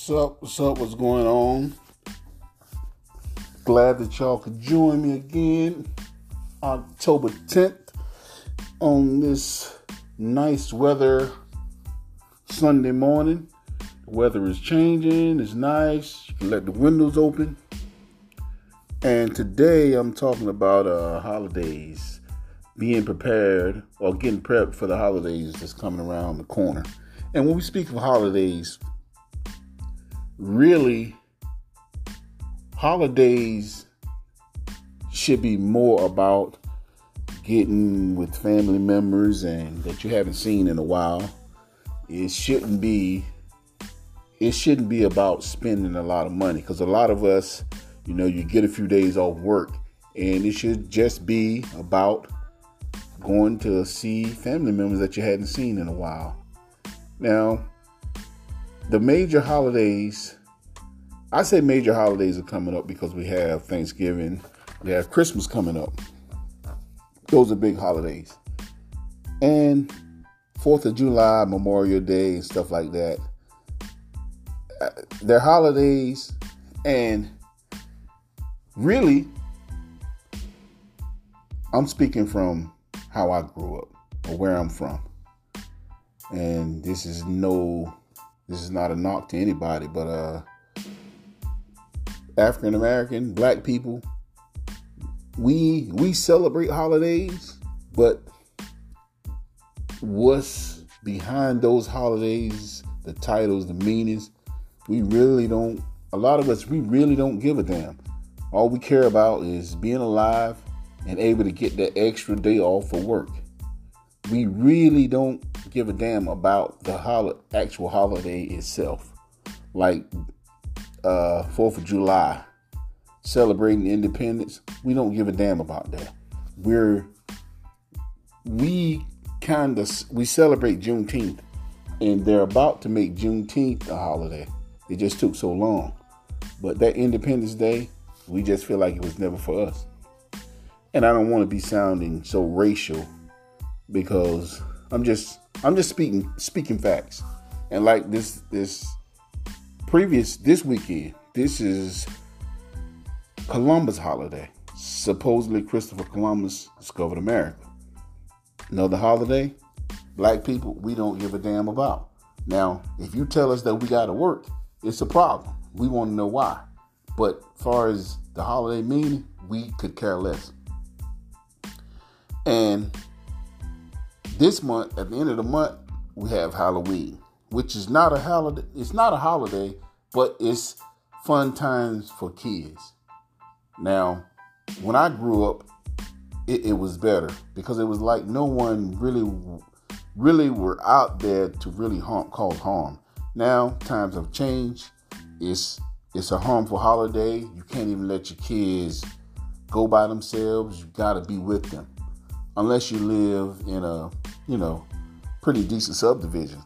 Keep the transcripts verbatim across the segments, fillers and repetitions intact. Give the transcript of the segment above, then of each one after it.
What's up? What's up? What's going on? Glad that y'all could join me again October tenth on this nice weather Sunday morning. The weather is changing. It's nice. You can let the windows open. And today I'm talking about uh, holidays, being prepared or getting prepped for the holidays that's coming around the corner. And when we speak of holidays, really, holidays should be more about getting with family members and that you haven't seen in a while. It shouldn't be, it shouldn't be about spending a lot of money, because a lot of us, you know, you get a few days off work, and it should just be about going to see family members that you hadn't seen in a while. Now, the major holidays, I say major holidays are coming up because we have Thanksgiving, we have Christmas coming up. Those are big holidays. And fourth of July, Memorial Day, and stuff like that. They're holidays, and really, I'm speaking from how I grew up or where I'm from. And this is no, this is not a knock to anybody, but uh, African American, black people, we we celebrate holidays, but what's behind those holidays, the titles, the meanings, we really don't, a lot of us, we really don't give a damn. All we care about is being alive and able to get that extra day off for work. We really don't give a damn about the hol- actual holiday itself. Like uh, fourth of July, celebrating independence. We don't give a damn about that. We're, we kind of, we celebrate Juneteenth, and they're about to make Juneteenth a holiday. It just took so long. But that Independence Day, we just feel like it was never for us. And I don't want to be sounding so racial, because I'm just I'm just speaking speaking facts. And like this this previous this weekend, this is Columbus holiday. Supposedly Christopher Columbus discovered America. Another holiday, black people, we don't give a damn about. Now, if you tell us that we got to work, it's a problem. We want to know why. But as far as the holiday meaning, we could care less. And this month, at the end of the month, we have Halloween, which is not a holiday. It's not a holiday, but it's fun times for kids. Now, when I grew up, it, it was better, because it was like no one really, really were out there to really harm, cause harm. Now, times have changed. It's It's a harmful holiday. You can't even let your kids go by themselves. You got to be with them. Unless you live in a, you know, pretty decent subdivision.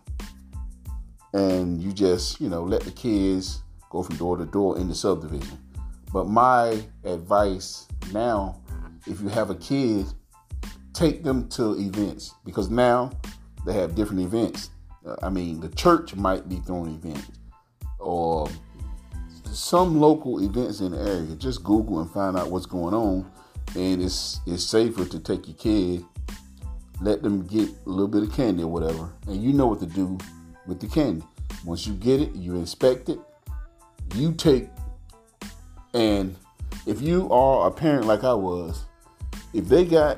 And you just, you know, let the kids go from door to door in the subdivision. But my advice now, if you have a kid, take them to events. Because now they have different events. Uh, I mean, the church might be throwing events. Or some local events in the area. Just Google and find out what's going on, and it's it's safer to take your kid, let them get a little bit of candy or whatever, and you know what to do with the candy. Once you get it, you inspect it, you take, and if you are a parent like I was, if they got,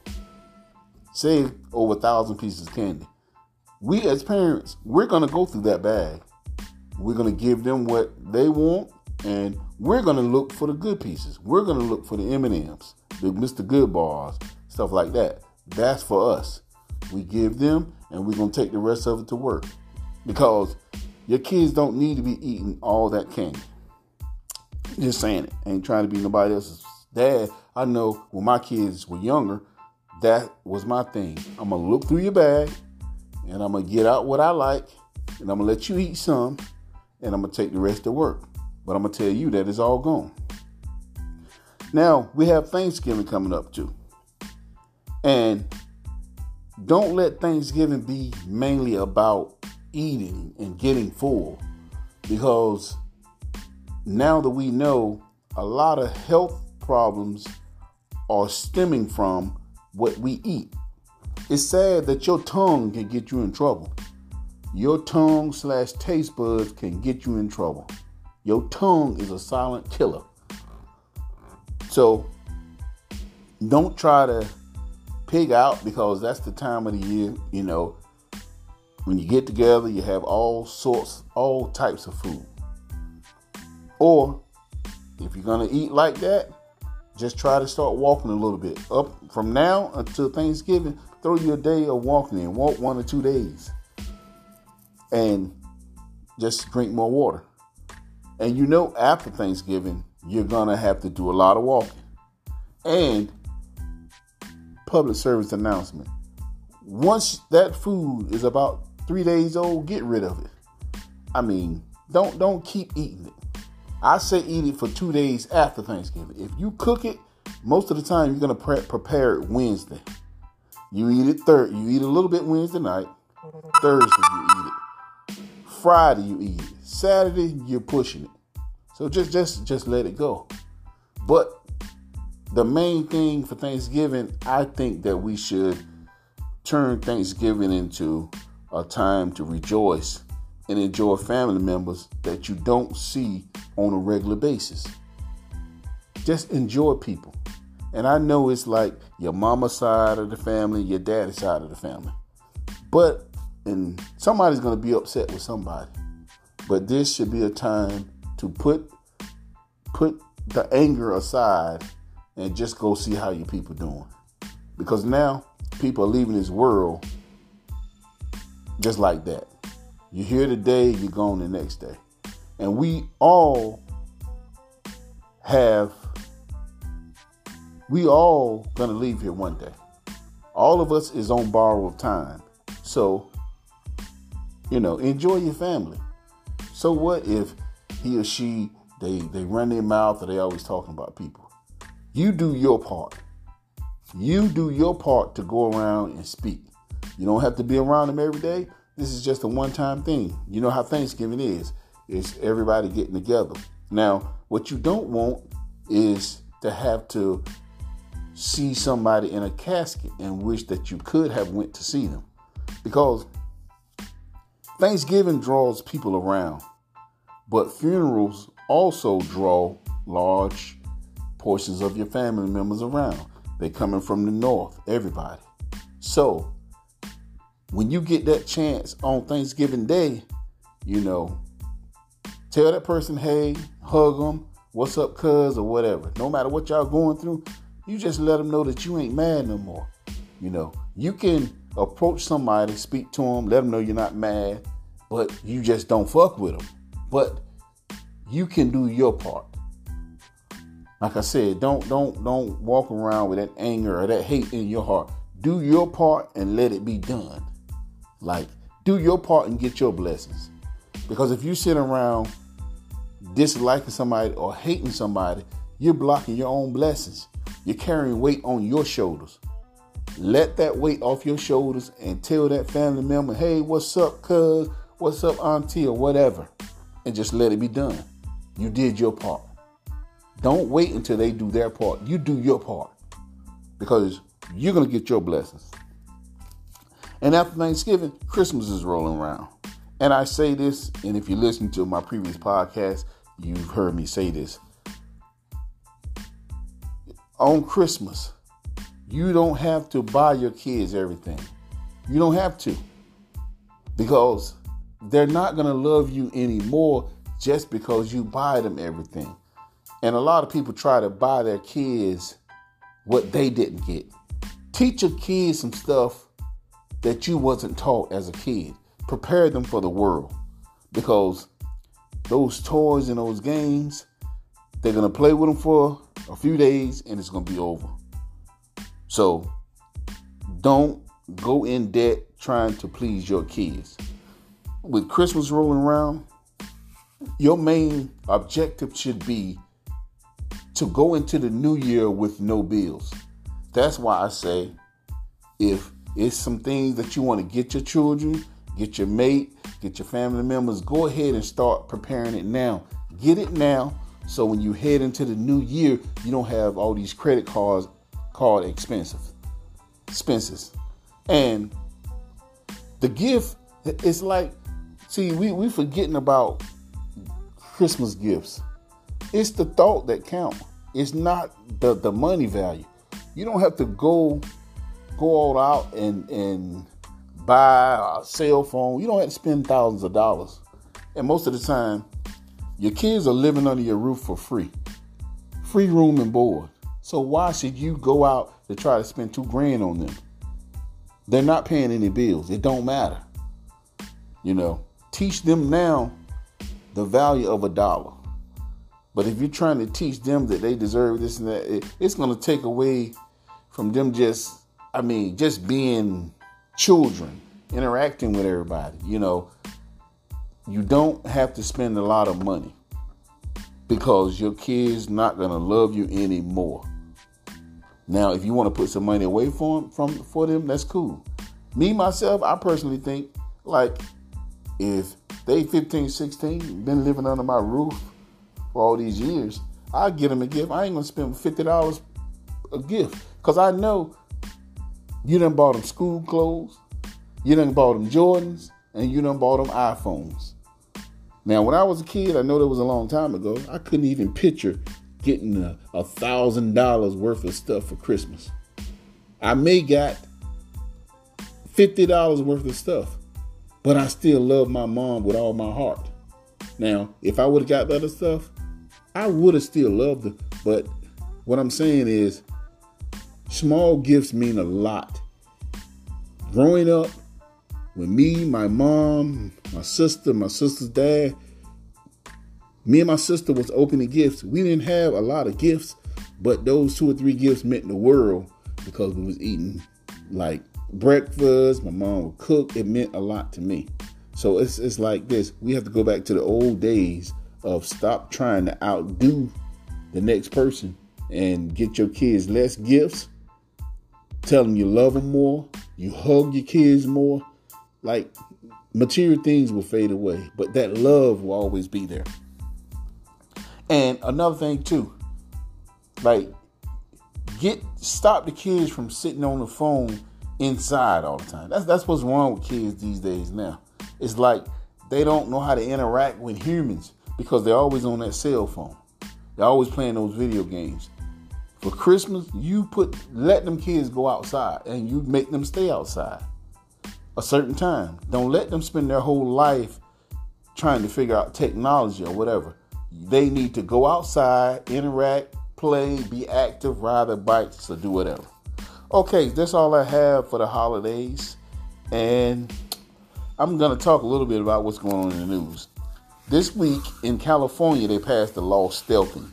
say, over a thousand pieces of candy, we as parents, we're gonna go through that bag. We're going to give them what they want, and we're going to look for the good pieces. We're going to look for the M and M's, the Mister Good bars, stuff like that. That's for us. We give them, and we're going to take the rest of it to work, because your kids don't need to be eating all that candy. Just saying it. I ain't trying to be nobody else's dad. I know when my kids were younger, that was my thing. I'm going to look through your bag, and I'm going to get out what I like, and I'm going to let you eat some, and I'm going to take the rest to work. But I'm going to tell you that it's all gone. Now, we have Thanksgiving coming up too. And don't let Thanksgiving be mainly about eating and getting full. Because now that we know a lot of health problems are stemming from what we eat. It's sad that your tongue can get you in trouble. Your tongue slash taste buds can get you in trouble. Your tongue is a silent killer. So don't try to pig out, because that's the time of the year, you know, when you get together, you have all sorts, all types of food. Or if you're going to eat like that, just try to start walking a little bit. Up from now until Thanksgiving, throw you a day of walking in. Walk one or two days. And just drink more water. And you know, after Thanksgiving, you're going to have to do a lot of walking. And public service announcement. Once that food is about three days old, get rid of it. I mean, don't don't keep eating it. I say eat it for two days after Thanksgiving. If you cook it, most of the time you're going to pre- prepare it Wednesday. You eat it third. You eat a little bit Wednesday night. Thursday you eat it. Friday you eat it. Saturday you're pushing it. So just just just let it go. But the main thing for Thanksgiving, I think that we should turn Thanksgiving into a time to rejoice and enjoy family members that you don't see on a regular basis. Just enjoy people. And I know it's like your mama's side of the family, your daddy's side of the family. But and somebody's going to be upset with somebody. But this should be a time to put put the anger aside and just go see how your people doing. Because now people are leaving this world just like that. You're here today, you're gone the next day. And we all have, we all gonna leave here one day. All of us is on borrowed time. So, you know, enjoy your family. So what if he or she, they, they run their mouth or they always talking about people? You do your part. You do your part to go around and speak. You don't have to be around them every day. This is just a one-time thing. You know how Thanksgiving is. It's everybody getting together. Now, what you don't want is to have to see somebody in a casket and wish that you could have went to see them. Because Thanksgiving draws people around. But funerals also draw large portions of your family members around. They're coming from the north, everybody. So when you get that chance on Thanksgiving Day, you know, tell that person, hey, hug them, what's up, cuz, or whatever. No matter what y'all going through, you just let them know that you ain't mad no more. You know, you can approach somebody, speak to them, let them know you're not mad, but you just don't fuck with them. But you can do your part. Like I said, don't don't don't walk around with that anger or that hate in your heart. Do your part and let it be done. Like, do your part and get your blessings. Because if you sit around disliking somebody or hating somebody, you're blocking your own blessings. You're carrying weight on your shoulders. Let that weight off your shoulders and tell that family member, hey, what's up, cuz? What's up, auntie, or whatever. And just let it be done. You did your part. Don't wait until they do their part. You do your part. Because you're going to get your blessings. And after Thanksgiving, Christmas is rolling around. And I say this, and if you listen to my previous podcast, you've heard me say this. On Christmas, you don't have to buy your kids everything. You don't have to. Because they're not going to love you anymore just because you buy them everything. And a lot of people try to buy their kids what they didn't get. Teach your kids some stuff that you wasn't taught as a kid. Prepare them for the world. Because those toys and those games, they're going to play with them for a few days and it's going to be over. So don't go in debt trying to please your kids. With Christmas rolling around, your main objective should be to go into the new year with no bills. That's why I say, if it's some things that you want to get your children, get your mate, get your family members, go ahead and start preparing it now. Get it now, so when you head into the new year, you don't have all these credit cards card expensive expenses. And the gift, it's like, see, we we forgetting about Christmas gifts. It's the thought that count. It's not the, the money value. You don't have to go go all out and, and buy a cell phone. You don't have to spend thousands of dollars. And most of the time, your kids are living under your roof for free. Free room and board. So why should you go out to try to spend two grand on them? They're not paying any bills. It don't matter. You know, teach them now the value of a dollar. But if you're trying to teach them that they deserve this and that, it, it's going to take away from them just, I mean, just being children, interacting with everybody. You know, you don't have to spend a lot of money because your kid's not going to love you anymore. Now, if you want to put some money away for them, from, for them, that's cool. Me, myself, I personally think, like, if they fifteen, sixteen, been living under my roof for all these years, I'll get them a gift. I ain't going to spend fifty dollars a gift because I know you done bought them school clothes, you done bought them Jordans, and you done bought them iPhones. Now, when I was a kid, I know that was a long time ago, I couldn't even picture getting a, a thousand dollars worth of stuff for Christmas. I may got fifty dollars worth of stuff, but I still love my mom with all my heart. Now, if I would have got the other stuff, I would have still loved her. But what I'm saying is, small gifts mean a lot. Growing up, with me, my mom, my sister, my sister's dad, me and my sister was opening gifts. We didn't have a lot of gifts, but those two or three gifts meant the world because we was eating like breakfast. My mom would cook. It meant a lot to me. So it's it's like this. We have to go back to the old days of stop trying to outdo the next person and get your kids less gifts. Tell them you love them more. You hug your kids more. Like, material things will fade away, but that love will always be there. And another thing too, like, get stop the kids from sitting on the phone inside all the time. That's that's what's wrong with kids these days now. It's like they don't know how to interact with humans because they're always on that cell phone. They're always playing those video games. For Christmas, you put let them kids go outside and you make them stay outside a certain time. Don't let them spend their whole life trying to figure out technology or whatever. They need to go outside, interact, play, be active, ride their bikes, or do whatever. Okay, that's all I have for the holidays. And I'm going to talk a little bit about what's going on in the news. This week in California, they passed the law stealthing.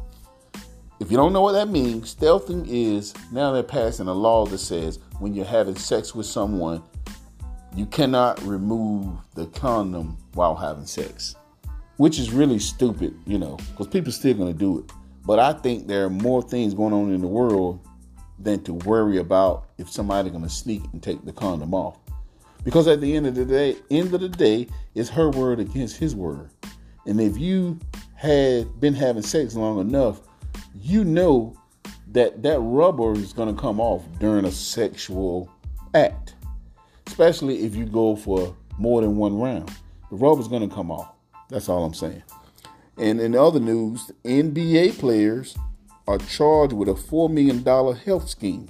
If you don't know what that means, stealthing is now they're passing a law that says when you're having sex with someone, you cannot remove the condom while having sex, which is really stupid, you know, because people are still going to do it. But I think there are more things going on in the world than to worry about if somebody's going to sneak and take the condom off. Because at the end of the day, end of the day, it's her word against his word. And if you had been having sex long enough, you know that that rubber is going to come off during a sexual act. Especially if you go for more than one round. The rubber's going to come off. That's all I'm saying. And in other news, N B A players are charged with a four million dollars health scheme.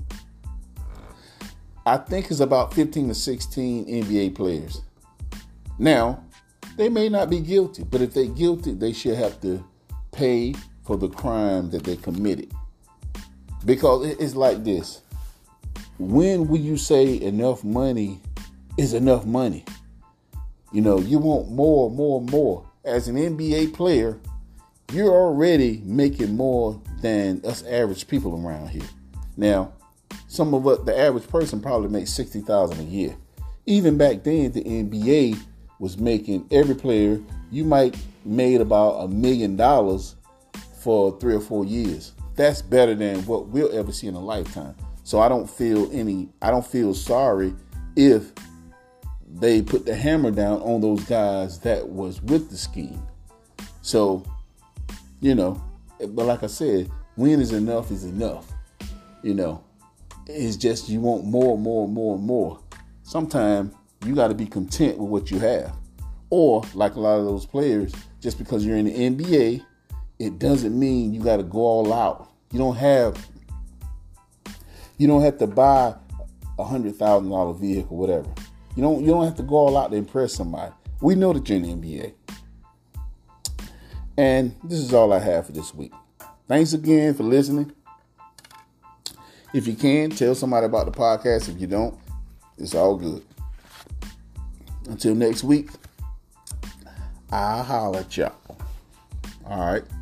I think it's about fifteen to sixteen N B A players. Now, they may not be guilty, but if they're guilty, they should have to pay for the crime that they committed. Because it's like this. When will you say enough money is enough money? You know, you want more, more, more. As an N B A player, you're already making more than us average people around here. Now, some of us, the average person probably makes sixty thousand dollars a year. Even back then, the N B A was making every player, you might made about a million dollars for three or four years. That's better than what we'll ever see in a lifetime. So I don't feel any, I don't feel sorry if they put the hammer down on those guys that was with the scheme. So, you know, but like I said, win is enough is enough. You know, it's just you want more, more, more, more. Sometimes you got to be content with what you have. Or, like a lot of those players, just because you're in the N B A, it doesn't mean you got to go all out. You don't have, you don't have to buy a hundred thousand dollar vehicle, whatever. You don't, you don't have to go all out to impress somebody. We know that you're in the N B A. And this is all I have for this week. Thanks again for listening. If you can, tell somebody about the podcast. If you don't, it's all good. Until next week, I'll holler at y'all. All right.